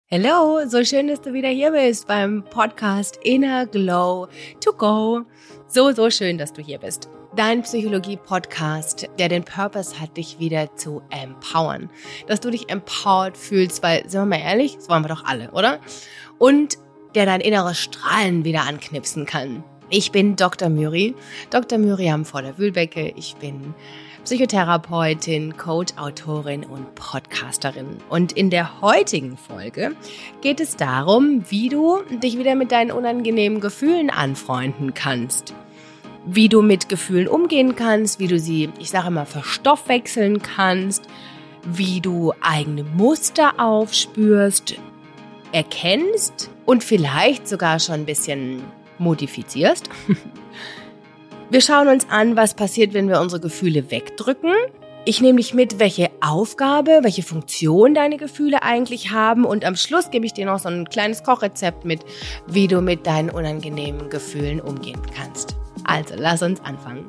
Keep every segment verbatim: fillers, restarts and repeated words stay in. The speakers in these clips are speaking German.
Hello, so schön, dass du wieder hier bist beim Podcast Inner Glow to Go. So, so schön, dass du hier bist. Dein Psychologie-Podcast, der den Purpose hat, dich wieder zu empowern. Dass du dich empowered fühlst, weil, sind wir mal ehrlich, das wollen wir doch alle, oder? Und der dein inneres Strahlen wieder anknipsen kann. Ich bin Doktor Myri, Doktor Myriam Vorder-Wühlbecke. Ich bin Psychotherapeutin, Coach, Autorin und Podcasterin. Und in der heutigen Folge geht es darum, wie du dich wieder mit deinen unangenehmen Gefühlen anfreunden kannst. Wie du mit Gefühlen umgehen kannst, wie du sie, ich sage immer, verstoffwechseln kannst, wie du eigene Muster aufspürst, erkennst und vielleicht sogar schon ein bisschen modifizierst. Wir schauen uns an, was passiert, wenn wir unsere Gefühle wegdrücken. Ich nehme dich mit, welche Aufgabe, welche Funktion deine Gefühle eigentlich haben. Und am Schluss gebe ich dir noch so ein kleines Kochrezept mit, wie du mit deinen unangenehmen Gefühlen umgehen kannst. Also, lass uns anfangen.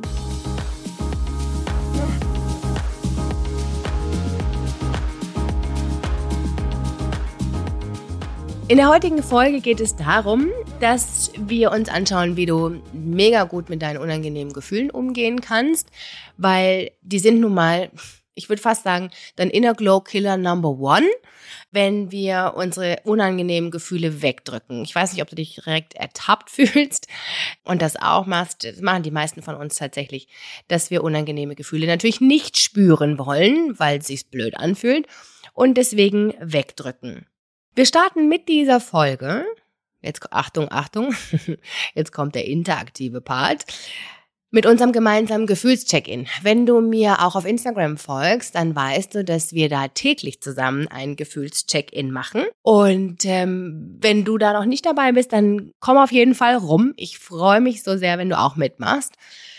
In der heutigen Folge geht es darum, dass wir uns anschauen, wie du mega gut mit deinen unangenehmen Gefühlen umgehen kannst, weil die sind nun mal, ich würde fast sagen, dein Inner Glow Killer Number One, wenn wir unsere unangenehmen Gefühle wegdrücken. Ich weiß nicht, ob du dich direkt ertappt fühlst und das auch machst. Das machen die meisten von uns tatsächlich, dass wir unangenehme Gefühle natürlich nicht spüren wollen, weil es sich blöd anfühlt und deswegen wegdrücken. Wir starten mit dieser Folge, jetzt Achtung, Achtung, jetzt kommt der interaktive Part, mit unserem gemeinsamen Gefühlscheck-in. Wenn du mir auch auf Instagram folgst, dann weißt du, dass wir da täglich zusammen einen Gefühlscheck-in machen. Und ähm, wenn du da noch nicht dabei bist, dann komm auf jeden Fall rum. Ich freue mich so sehr, wenn du auch mitmachst.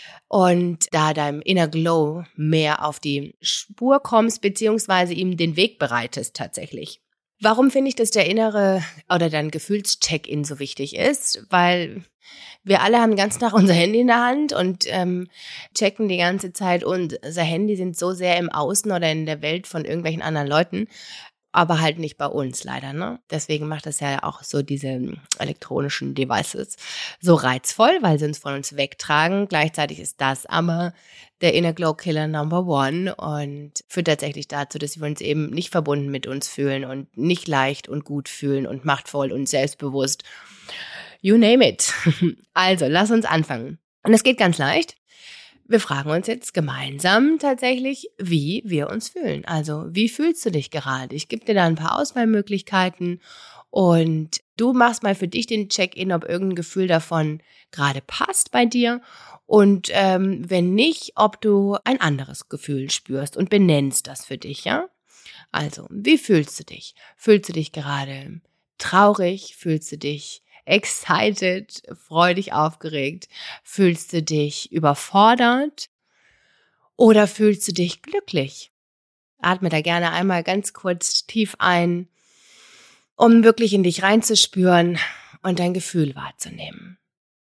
Und da deinem Inner Glow mehr auf die Spur kommst, beziehungsweise ihm den Weg bereitest tatsächlich. Warum finde ich, dass der innere oder dein Gefühlscheck-in so wichtig ist? Weil wir alle haben den ganzen Tag unser Handy in der Hand und ähm, checken die ganze Zeit und unser Handy sind so sehr im Außen oder in der Welt von irgendwelchen anderen Leuten, aber halt nicht bei uns leider, ne? Deswegen macht das ja auch so diese elektronischen Devices so reizvoll, weil sie uns von uns wegtragen. Gleichzeitig ist das aber der Inner Glow Killer Number One und führt tatsächlich dazu, dass wir uns eben nicht verbunden mit uns fühlen und nicht leicht und gut fühlen und machtvoll und selbstbewusst. You name it. Also, lass uns anfangen. Und es geht ganz leicht. Wir fragen uns jetzt gemeinsam tatsächlich, wie wir uns fühlen. Also, wie fühlst du dich gerade? Ich gebe dir da ein paar Auswahlmöglichkeiten und du machst mal für dich den Check-in, ob irgendein Gefühl davon gerade passt bei dir und ähm, wenn nicht, ob du ein anderes Gefühl spürst und benennst das für dich, ja? Also, wie fühlst du dich? Fühlst du dich gerade traurig? Fühlst du dich excited, freudig, aufgeregt? Fühlst du dich überfordert oder fühlst du dich glücklich? Atme da gerne einmal ganz kurz tief ein, um wirklich in dich reinzuspüren und dein Gefühl wahrzunehmen.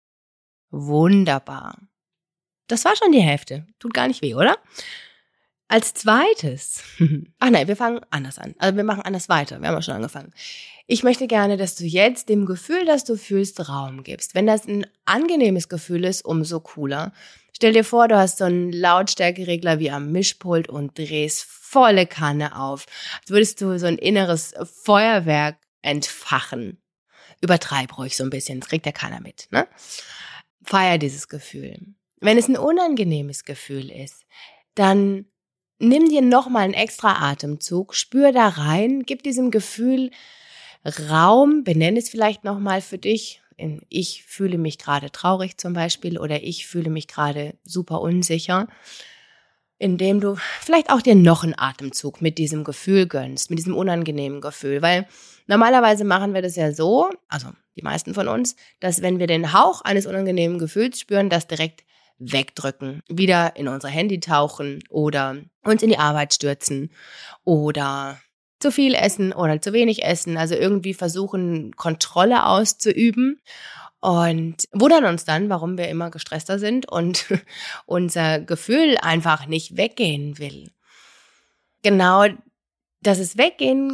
Wunderbar. Das war schon die Hälfte. Tut gar nicht weh, oder? Als zweites, ach nein, wir fangen anders an. Also wir machen anders weiter. Wir haben ja schon angefangen. Ich möchte gerne, dass du jetzt dem Gefühl, das du fühlst, Raum gibst. Wenn das ein angenehmes Gefühl ist, umso cooler. Stell dir vor, du hast so einen Lautstärkeregler wie am Mischpult und drehst volle Kanne auf. Als würdest du so ein inneres Feuerwerk entfachen. Übertreib ruhig so ein bisschen, das kriegt ja keiner mit, ne? Feier dieses Gefühl. Wenn es ein unangenehmes Gefühl ist, dann nimm dir nochmal einen extra Atemzug, spür da rein, gib diesem Gefühl Raum, benenne es vielleicht nochmal für dich. Ich fühle mich gerade traurig zum Beispiel oder ich fühle mich gerade super unsicher, indem du vielleicht auch dir noch einen Atemzug mit diesem Gefühl gönnst, mit diesem unangenehmen Gefühl, weil normalerweise machen wir das ja so, also die meisten von uns, dass wenn wir den Hauch eines unangenehmen Gefühls spüren, das direkt wegdrücken, wieder in unser Handy tauchen oder uns in die Arbeit stürzen oder zu viel essen oder zu wenig essen, also irgendwie versuchen, Kontrolle auszuüben und wundern uns dann, warum wir immer gestresster sind und unser Gefühl einfach nicht weggehen will. Genau, dass es weggehen kann,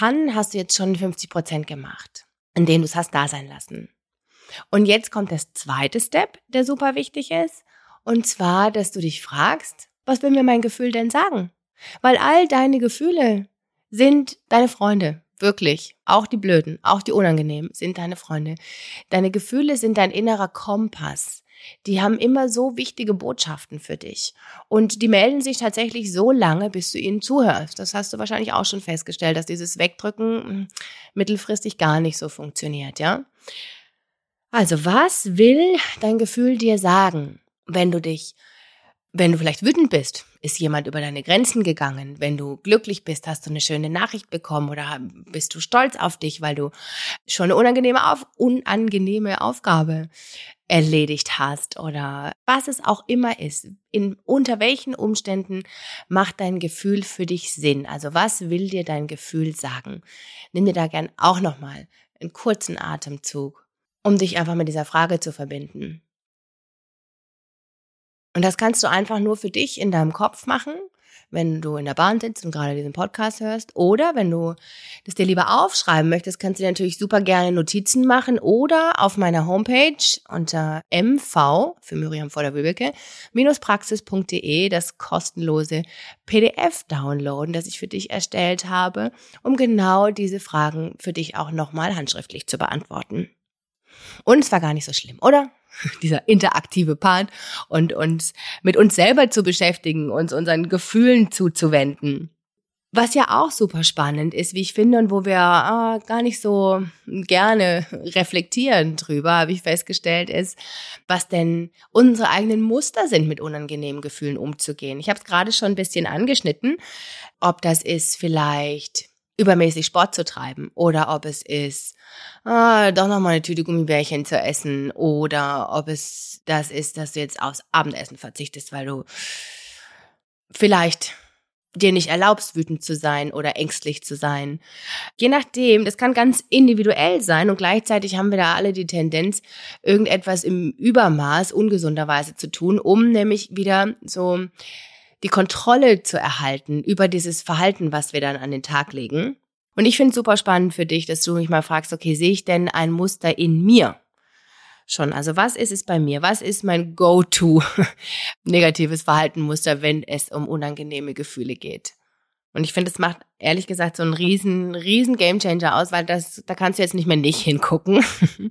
kann, hast du jetzt schon fünfzig Prozent gemacht, in denen du es hast da sein lassen. Und jetzt kommt das zweite Step, der super wichtig ist. Und zwar, dass du dich fragst, was will mir mein Gefühl denn sagen? Weil all deine Gefühle sind deine Freunde. Wirklich. Auch die Blöden, auch die Unangenehmen sind deine Freunde. Deine Gefühle sind dein innerer Kompass. Die haben immer so wichtige Botschaften für dich. Und die melden sich tatsächlich so lange, bis du ihnen zuhörst. Das hast du wahrscheinlich auch schon festgestellt, dass dieses Wegdrücken mittelfristig gar nicht so funktioniert, ja? Also, was will dein Gefühl dir sagen, wenn du dich, wenn du vielleicht wütend bist? Ist jemand über deine Grenzen gegangen? Wenn du glücklich bist, hast du eine schöne Nachricht bekommen oder bist du stolz auf dich, weil du schon eine unangenehme, auf, unangenehme Aufgabe erledigt hast oder was es auch immer ist. In, unter welchen Umständen macht dein Gefühl für dich Sinn? Also was will dir dein Gefühl sagen? Nimm dir da gern auch nochmal einen kurzen Atemzug, um dich einfach mit dieser Frage zu verbinden. Und das kannst du einfach nur für dich in deinem Kopf machen, wenn du in der Bahn sitzt und gerade diesen Podcast hörst. Oder wenn du das dir lieber aufschreiben möchtest, kannst du dir natürlich super gerne Notizen machen oder auf meiner Homepage unter M V für Miriam Voller-Wübbelke Praxis punkt de das kostenlose P D F downloaden, das ich für dich erstellt habe, um genau diese Fragen für dich auch nochmal handschriftlich zu beantworten. Und es war gar nicht so schlimm, oder? Dieser interaktive Part und uns mit uns selber zu beschäftigen, uns unseren Gefühlen zuzuwenden. Was ja auch super spannend ist, wie ich finde, und wo wir ah, gar nicht so gerne reflektieren drüber, habe ich festgestellt, ist, was denn unsere eigenen Muster sind, mit unangenehmen Gefühlen umzugehen. Ich habe es gerade schon ein bisschen angeschnitten, ob das ist vielleicht übermäßig Sport zu treiben oder ob es ist, ah, doch nochmal eine Tüte Gummibärchen zu essen oder ob es das ist, dass du jetzt aufs Abendessen verzichtest, weil du vielleicht dir nicht erlaubst, wütend zu sein oder ängstlich zu sein. Je nachdem, das kann ganz individuell sein und gleichzeitig haben wir da alle die Tendenz, irgendetwas im Übermaß ungesunderweise zu tun, um nämlich wieder so die Kontrolle zu erhalten über dieses Verhalten, was wir dann an den Tag legen. Und ich finde es super spannend für dich, dass du mich mal fragst, okay, sehe ich denn ein Muster in mir schon? Also was ist es bei mir? Was ist mein Go-to negatives Verhaltenmuster, wenn es um unangenehme Gefühle geht? Und ich finde, es macht ehrlich gesagt so einen riesen, riesen Gamechanger aus, weil das, da kannst du jetzt nicht mehr nicht hingucken.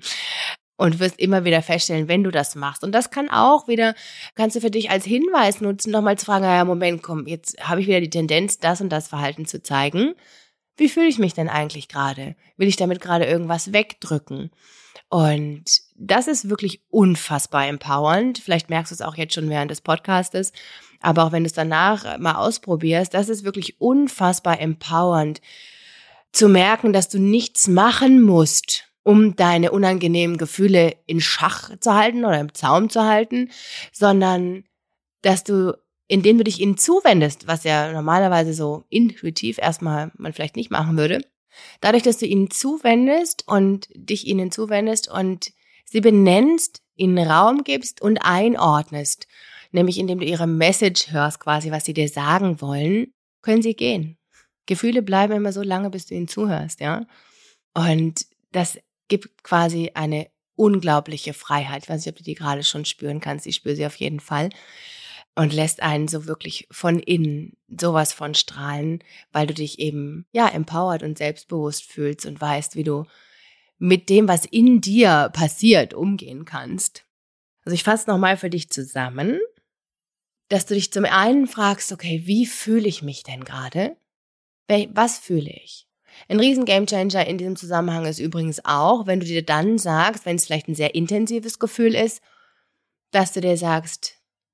Und wirst immer wieder feststellen, wenn du das machst. Und das kann auch wieder, kannst du für dich als Hinweis nutzen, nochmal zu fragen, ja, Moment, komm, jetzt habe ich wieder die Tendenz, das und das Verhalten zu zeigen. Wie fühle ich mich denn eigentlich gerade? Will ich damit gerade irgendwas wegdrücken? Und das ist wirklich unfassbar empowernd. Vielleicht merkst du es auch jetzt schon während des Podcastes. Aber auch wenn du es danach mal ausprobierst, das ist wirklich unfassbar empowernd, zu merken, dass du nichts machen musst, um deine unangenehmen Gefühle in Schach zu halten oder im Zaum zu halten, sondern dass du, indem du dich ihnen zuwendest, was ja normalerweise so intuitiv erstmal man vielleicht nicht machen würde, dadurch, dass du ihnen zuwendest und dich ihnen zuwendest und sie benennst, ihnen Raum gibst und einordnest, nämlich indem du ihre Message hörst, quasi, was sie dir sagen wollen, können sie gehen. Gefühle bleiben immer so lange, bis du ihnen zuhörst, ja. Und das gibt quasi eine unglaubliche Freiheit. Ich weiß nicht, ob du die gerade schon spüren kannst. Ich spüre sie auf jeden Fall. Und lässt einen so wirklich von innen sowas von strahlen, weil du dich eben, ja, empowered und selbstbewusst fühlst und weißt, wie du mit dem, was in dir passiert, umgehen kannst. Also ich fasse nochmal für dich zusammen, dass du dich zum einen fragst, okay, wie fühle ich mich denn gerade? Was fühle ich? Ein riesen Gamechanger in diesem Zusammenhang ist übrigens auch, wenn du dir dann sagst, wenn es vielleicht ein sehr intensives Gefühl ist, dass du dir sagst,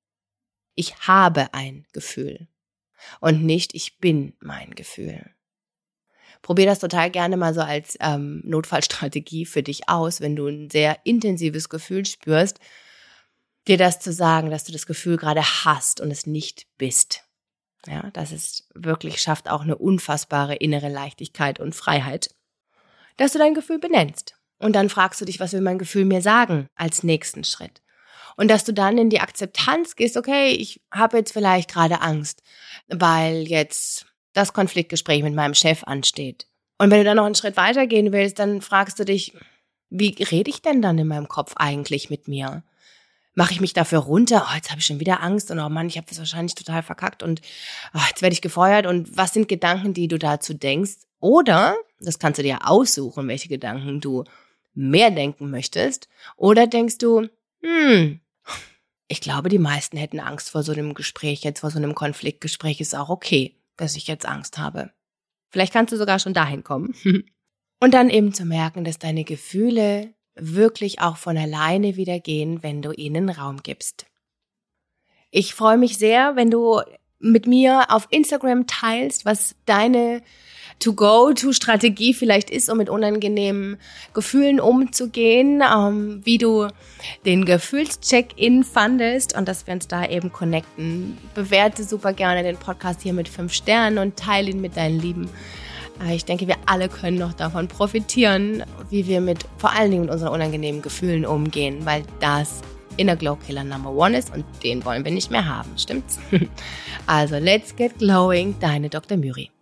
ich habe ein Gefühl und nicht ich bin mein Gefühl. Probier das total gerne mal so als ähm, Notfallstrategie für dich aus, wenn du ein sehr intensives Gefühl spürst, dir das zu sagen, dass du das Gefühl gerade hast und es nicht bist. Ja, das ist wirklich, schafft auch eine unfassbare innere Leichtigkeit und Freiheit, dass du dein Gefühl benennst. Und dann fragst du dich, was will mein Gefühl mir sagen als nächsten Schritt? Und dass du dann in die Akzeptanz gehst, okay, ich habe jetzt vielleicht gerade Angst, weil jetzt das Konfliktgespräch mit meinem Chef ansteht. Und wenn du dann noch einen Schritt weitergehen willst, dann fragst du dich, wie rede ich denn dann in meinem Kopf eigentlich mit mir? Mache ich mich dafür runter? Oh, jetzt habe ich schon wieder Angst und oh Mann, ich habe das wahrscheinlich total verkackt und oh, jetzt werde ich gefeuert. Und was sind Gedanken, die du dazu denkst? Oder, das kannst du dir aussuchen, welche Gedanken du mehr denken möchtest. Oder denkst du, hm, ich glaube, die meisten hätten Angst vor so einem Gespräch, jetzt vor so einem Konfliktgespräch ist auch okay, dass ich jetzt Angst habe. Vielleicht kannst du sogar schon dahin kommen. Und dann eben zu merken, dass deine Gefühle wirklich auch von alleine wieder gehen, wenn du ihnen Raum gibst. Ich freue mich sehr, wenn du mit mir auf Instagram teilst, was deine To-Go-To-Strategie vielleicht ist, um mit unangenehmen Gefühlen umzugehen, ähm, wie du den Gefühlscheck-In fandest und dass wir uns da eben connecten. Bewerte super gerne den Podcast hier mit fünf Sternen und teile ihn mit deinen Lieben. Ich denke, wir alle können noch davon profitieren, wie wir mit vor allen Dingen mit unseren unangenehmen Gefühlen umgehen, weil das Inner Glow Killer Number One ist und den wollen wir nicht mehr haben, stimmt's? Also, let's get glowing, deine Doktor Myri.